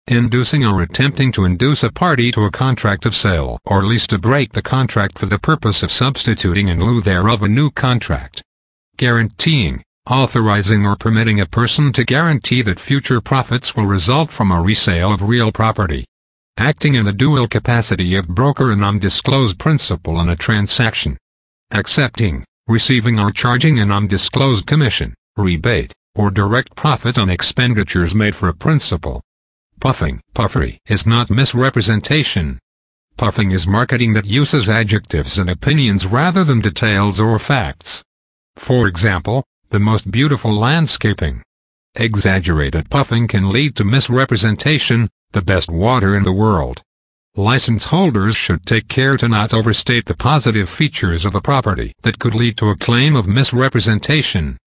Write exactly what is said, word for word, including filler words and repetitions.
inducing or attempting to induce a party to a contract of sale or lease to break the contract for the purpose of substituting in lieu thereof a new contract. Guaranteeing, authorizing or permitting a person to guarantee that future profits will result from a resale of real property. Acting in the dual capacity of broker and undisclosed principal in a transaction. Accepting, receiving or charging an undisclosed commission, rebate, or direct profit on expenditures made for a principal. Puffing, puffery, is not misrepresentation. Puffing is marketing that uses adjectives and opinions rather than details or facts. For example, the most beautiful landscaping. Exaggerated puffing can lead to misrepresentation, the best water in the world. License holders should take care to not overstate the positive features of a property that could lead to a claim of misrepresentation.